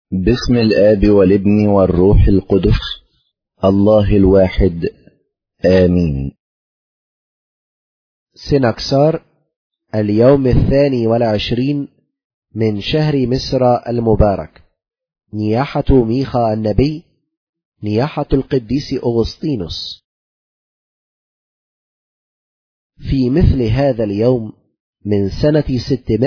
باسم الآب والابن والروح القدس الله الواحد آمين. سنكسار اليوم 22 من شهر مصر المبارك. نياحة ميخا النبي، نياحة القديس أغسطينوس. في مثل هذا اليوم من سنة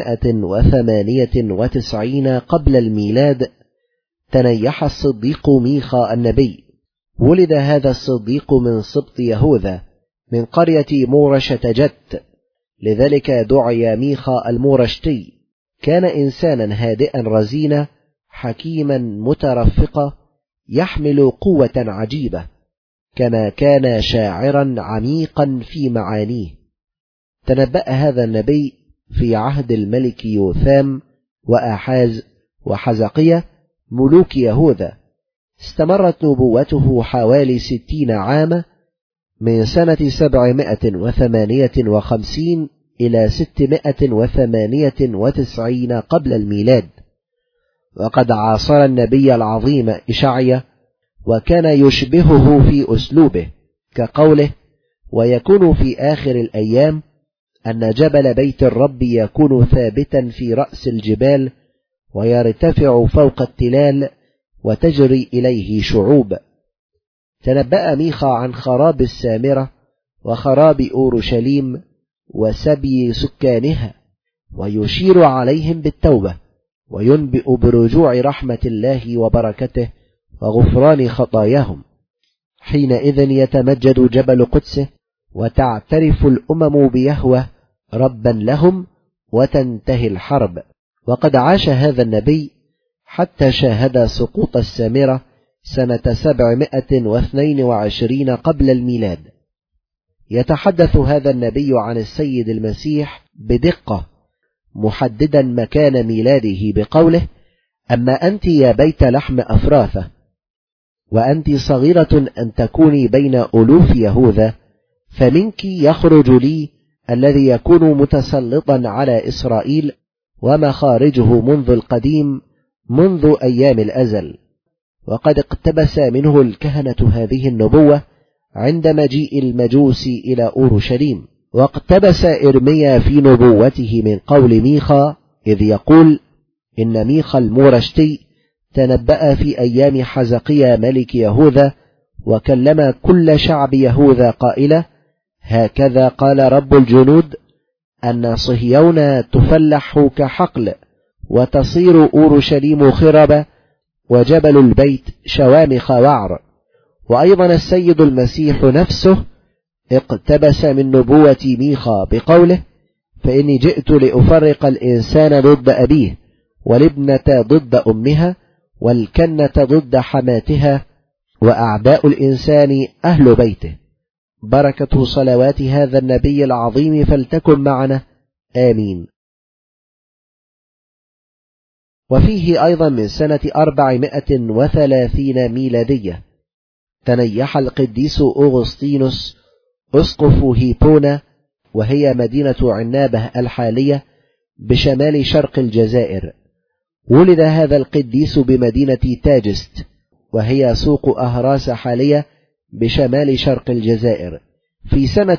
698 قبل الميلاد تنيح الصديق ميخا النبي. ولد هذا الصديق من سبط يهوذا من قرية مورشة جت، لذلك دعي ميخا المورشتي. كان إنسانا هادئا رزينا حكيما مترفقا يحمل قوة عجيبة، كما كان شاعرا عميقا في معانيه. تنبأ هذا النبي في عهد الملك يوثام وآحاز وحزقية ملوك يهوذا. استمرت نبوته حوالي 60 عاما، من سنة 758 إلى 698 قبل الميلاد. وقد عاصر النبي العظيم إشعيا، وكان يشبهه في أسلوبه كقوله: ويكون في آخر الأيام أن جبل بيت الرب يكون ثابتا في رأس الجبال، ويرتفع فوق التلال، وتجري إليه شعوب. تنبأ ميخا عن خراب السامرة وخراب أورشليم وسبي سكانها، ويشير عليهم بالتوبة، وينبئ برجوع رحمة الله وبركته وغفران خطاياهم. حينئذ يتمجد جبل قدسه، وتعترف الأمم بيهوه ربا لهم، وتنتهي الحرب. وقد عاش هذا النبي حتى شاهد سقوط السامرة سنة 722 قبل الميلاد. يتحدث هذا النبي عن السيد المسيح بدقة، محددا مكان ميلاده بقوله: أما أنت يا بيت لحم أفراثة، وأنت صغيرة أن تكوني بين ألوف يهوذا، فمنك يخرج لي الذي يكون متسلطا على إسرائيل، ومخارجه منذ القديم، منذ أيام الأزل. وقد اقتبس منه الكهنة هذه النبوة عند مجيء المجوس إلى أورشليم. واقتبس إرميا في نبوته من قول ميخا، إذ يقول: إن ميخا المورشتي تنبأ في أيام حزقيا ملك يهوذا، وكلم كل شعب يهوذا قائلا: هكذا قال رب الجنود، أن صهيون تفلح كحقل، وتصير أورشليم خربة، وجبل البيت شوامخ وعر. وأيضا السيد المسيح نفسه اقتبس من نبوة ميخا بقوله: فإني جئت لأفرق الإنسان ضد أبيه، والابنة ضد أمها، والكنة ضد حماتها، وأعداء الإنسان أهل بيته. بركة صلوات هذا النبي العظيم فلتكن معنا، آمين. وفيه أيضا من سنة 430 ميلادية تنيح القديس أغسطينوس أسقف هيبونا، وهي مدينة عنابة الحالية بشمال شرق الجزائر. ولد هذا القديس بمدينة تاجست، وهي سوق أهراس حالية بشمال شرق الجزائر، في سنة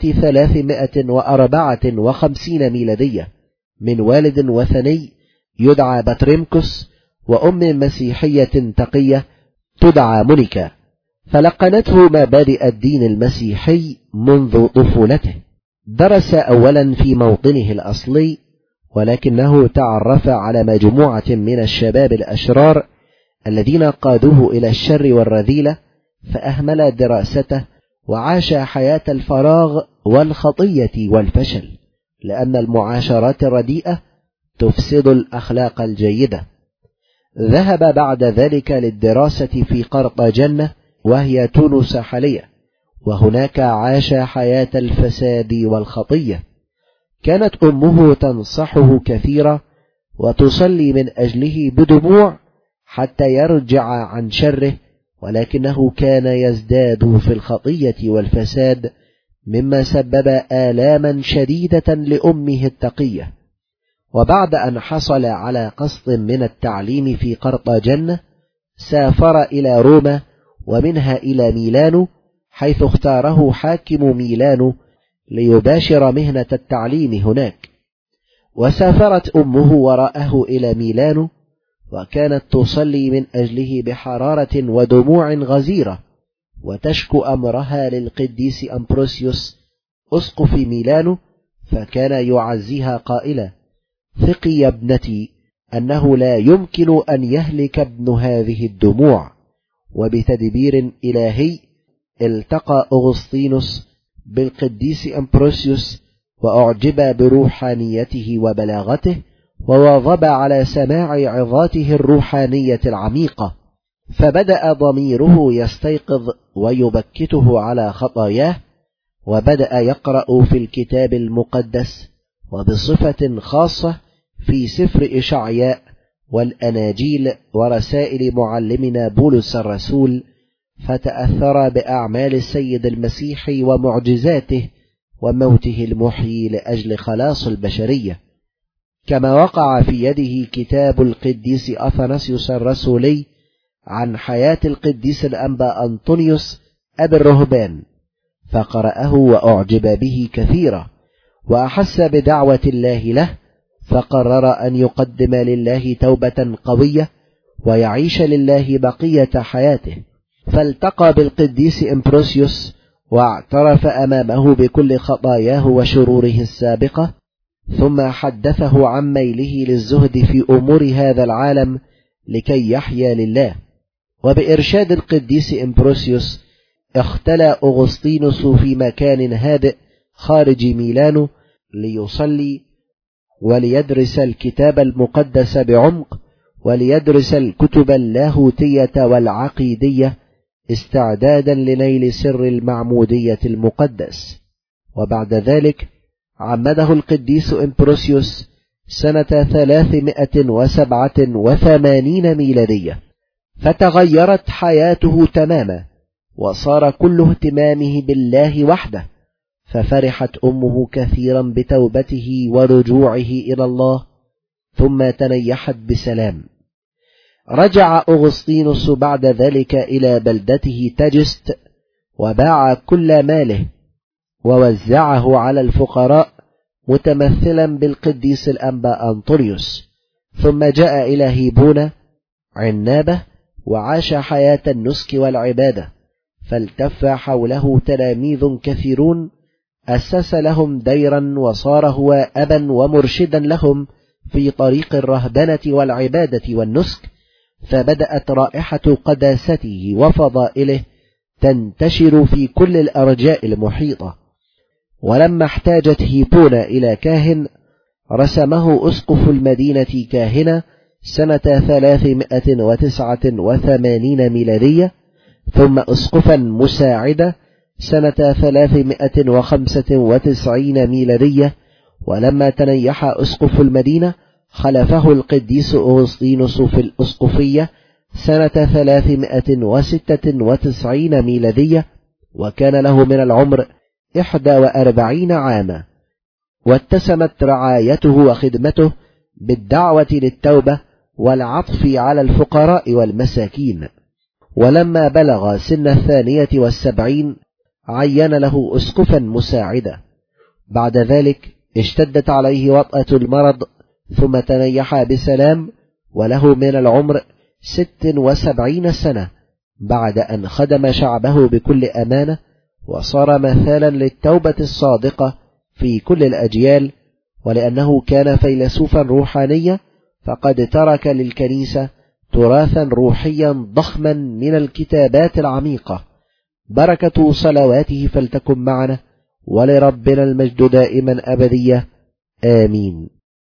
354 ميلادية، من والد وثني يدعى بطريمكوس، وأم مسيحية تقية تدعى مونيكا، فلقنته مبادئ الدين المسيحي منذ طفولته. درس أولا في موطنه الأصلي، ولكنه تعرف على مجموعة من الشباب الأشرار الذين قادوه إلى الشر والرذيلة، فأهمل دراسته وعاش حياة الفراغ والخطية والفشل، لأن المعاشرات الرديئة تفسد الأخلاق الجيدة. ذهب بعد ذلك للدراسة في قرطاجنة، وهي تونس حاليا، وهناك عاش حياة الفساد والخطية. كانت أمه تنصحه كثيرا، وتصلي من أجله بدموع حتى يرجع عن شره، ولكنه كان يزداد في الخطية والفساد، مما سبب آلاما شديدة لأمه التقية. وبعد أن حصل على قسط من التعليم في قرطاجنة، سافر إلى روما ومنها إلى ميلانو، حيث اختاره حاكم ميلانو ليباشر مهنة التعليم هناك. وسافرت أمه وراءه إلى ميلانو، وكانت تصلي من أجله بحرارة ودموع غزيرة، وتشكو أمرها للقديس أمبروسيوس أسقف ميلانو، فكان يعزيها قائلا: ثقي يا ابنتي أنه لا يمكن أن يهلك ابن هذه الدموع. وبتدبير إلهي التقى أغسطينوس بالقديس أمبروسيوس، وأعجب بروحانيته وبلاغته، وواظب على سماع عظاته الروحانية العميقة، فبدأ ضميره يستيقظ ويبكته على خطاياه، وبدأ يقرأ في الكتاب المقدس، وبصفة خاصة في سفر إشعياء والأناجيل ورسائل معلمنا بولس الرسول، فتأثر بأعمال السيد المسيح ومعجزاته وموته المحيي لأجل خلاص البشرية. كما وقع في يده كتاب القديس أثناسيوس الرسولي عن حياة القديس الأنبا أنطونيوس أبي الرهبان، فقرأه وأعجب به كثيرا، وأحس بدعوة الله له، فقرر أن يقدم لله توبة قوية ويعيش لله بقية حياته. فالتقى بالقديس إمبروسيوس واعترف أمامه بكل خطاياه وشروره السابقة، ثم حدثه عن ميله للزهد في أمور هذا العالم لكي يحيا لله. وبإرشاد القديس إمبروسيوس اختلى أغسطينوس في مكان هادئ خارج ميلانو ليصلي وليدرس الكتاب المقدس بعمق، وليدرس الكتب اللاهوتية والعقيدية استعدادا لنيل سر المعمودية المقدس. وبعد ذلك عمده القديس إمبروسيوس سنة 387 ميلادية، فتغيرت حياته تماما، وصار كل اهتمامه بالله وحده، ففرحت أمه كثيرا بتوبته ورجوعه إلى الله، ثم تنيحت بسلام. رجع أغسطينوس بعد ذلك إلى بلدته تاجست، وباع كل ماله ووزعه على الفقراء متمثلا بالقديس الأنبا أنطونيوس، ثم جاء إلى هيبونا عنابة وعاش حياة النسك والعبادة، فالتف حوله تلاميذ كثيرون، أسس لهم ديرا، وصار هو أبا ومرشدا لهم في طريق الرهبنة والعبادة والنسك، فبدأت رائحة قداسته وفضائله تنتشر في كل الأرجاء المحيطة. ولما احتاجت هيبونا إلى كاهن رسمه أسقف المدينة كاهنة سنة 389 ميلادية، ثم أسقفا مساعدة سنة 395 ميلادية. ولما تنيح أسقف المدينة خلفه القديس أغسطينوس في الأسقفية سنة 396 ميلادية، وكان له من العمر 41 عاما، واتسمت رعايته وخدمته بالدعوة للتوبة والعطف على الفقراء والمساكين. ولما بلغ سن 72 عين له أسقفا مساعدا. بعد ذلك اشتدت عليه وطأة المرض، ثم تنيح بسلام، وله من العمر 76 سنة، بعد أن خدم شعبه بكل أمانة، وصار مثالا للتوبة الصادقة في كل الأجيال. ولأنه كان فيلسوفا روحانيا، فقد ترك للكنيسة تراثا روحيا ضخما من الكتابات العميقة. بركة صلواته فلتكن معنا، ولربنا المجد دائما أبدية، آمين.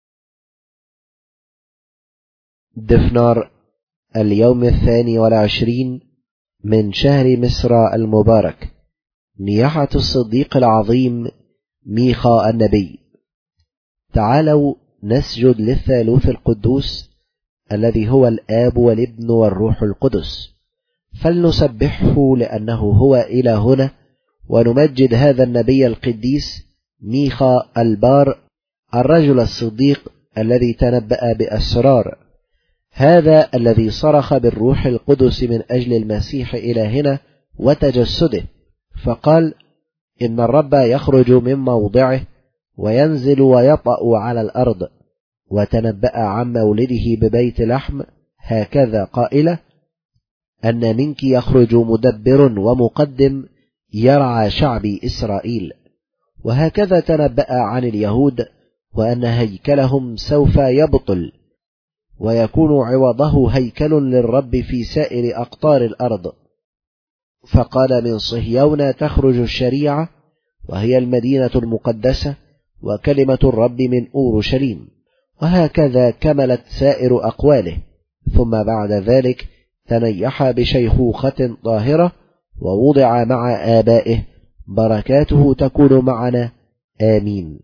دفنار اليوم 22 من شهر مصر المبارك، نياحة الصديق العظيم ميخا النبي. تعالوا نسجد للثالوث القدوس الذي هو الآب والابن والروح القدس، فلنسبحه لأنه هو إلهنا، ونمجد هذا النبي القديس ميخا البار، الرجل الصديق الذي تنبأ بأسرار. هذا الذي صرخ بالروح القدس من أجل المسيح إلهنا وتجسده، فقال: إن الرب يخرج من موضعه وينزل ويطأ على الأرض. وتنبأ عن مولده ببيت لحم هكذا قائلة: أن منك يخرج مدبر ومقدم يرعى شعبي إسرائيل. وهكذا تنبأ عن اليهود وأن هيكلهم سوف يبطل ويكون عوضه هيكل للرب في سائر أقطار الأرض. فقال: من صهيون تخرج الشريعة، وهي المدينة المقدسة، وكلمة الرب من أورشليم. وهكذا كملت سائر أقواله. ثم بعد ذلك تنيح بشيخوخة طاهرة ووضع مع آبائه، بركاته تكون معنا، آمين.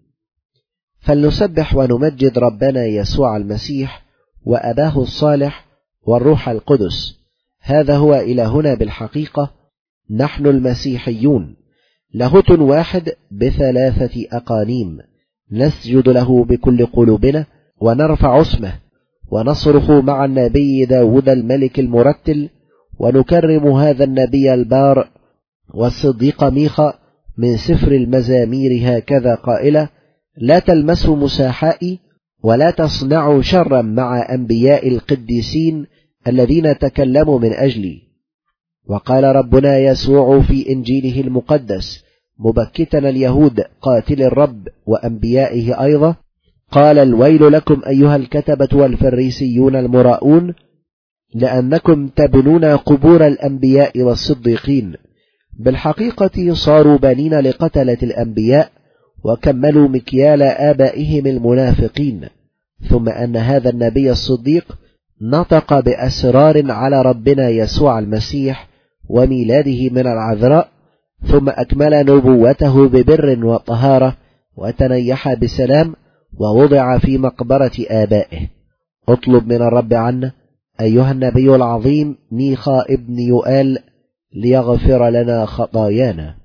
فلنسبح ونمجد ربنا يسوع المسيح وأباه الصالح والروح القدس. هذا هو إلهنا بالحقيقة، نحن المسيحيون، لاهوت واحد بثلاثة أقانيم، نسجد له بكل قلوبنا ونرفع اسمه ونصرخ مع النبي داود الملك المرتل، ونكرم هذا النبي البار والصديق ميخا من سفر المزامير هكذا قائلة: لا تلمسوا مساحائي ولا تصنعوا شرا مع أنبياء القديسين الذين تكلموا من أجلي. وقال ربنا يسوع في إنجيله المقدس مبكتا اليهود قاتل الرب وأنبيائه أيضا، قال: الويل لكم أيها الكتبة والفريسيون المراؤون، لأنكم تبنون قبور الأنبياء والصديقين. بالحقيقة صاروا بنين لقتلة الأنبياء، وكملوا مكيال آبائهم المنافقين. ثم أن هذا النبي الصديق نطق بأسرار على ربنا يسوع المسيح وميلاده من العذراء، ثم أكمل نبوته ببر وطهارة، وتنيح بسلام، ووضع في مقبرة آبائه. اطلب من الرب عنا أيها النبي العظيم ميخا ابن يؤال ليغفر لنا خطايانا.